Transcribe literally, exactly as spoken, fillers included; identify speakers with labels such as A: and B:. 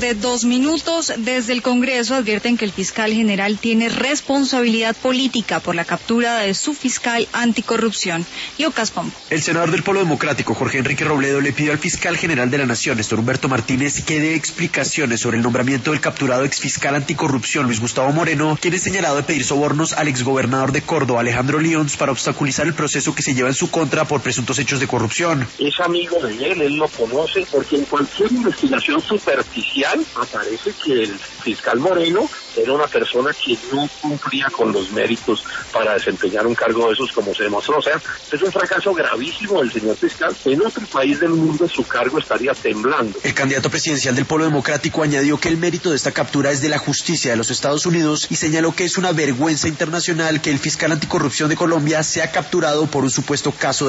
A: de dos minutos. Desde el Congreso advierten que el fiscal general tiene responsabilidad política por la captura de su fiscal anticorrupción. Lucas Pombo.
B: El senador del Polo Democrático, Jorge Enrique Robledo, le pidió al fiscal general de la Nación, Néstor Humberto Martínez, que dé explicaciones sobre el nombramiento del capturado exfiscal anticorrupción, Luis Gustavo Moreno, quien es señalado de pedir sobornos al exgobernador de Córdoba, Alejandro Lions, para obstaculizar el proceso que se lleva en su contra por presuntos hechos de corrupción.
C: Es amigo de él, él lo conoce, porque en cualquier investigación superficial aparece que el fiscal Moreno era una persona que no cumplía con los méritos para desempeñar un cargo de esos, como se demostró. O sea, es un fracaso gravísimo del señor fiscal. En otro país del mundo su cargo estaría temblando.
B: El candidato presidencial del Polo Democrático añadió que el mérito de esta captura es de la justicia de los Estados Unidos y señaló que es una vergüenza internacional que el fiscal anticorrupción de Colombia sea capturado por un supuesto caso de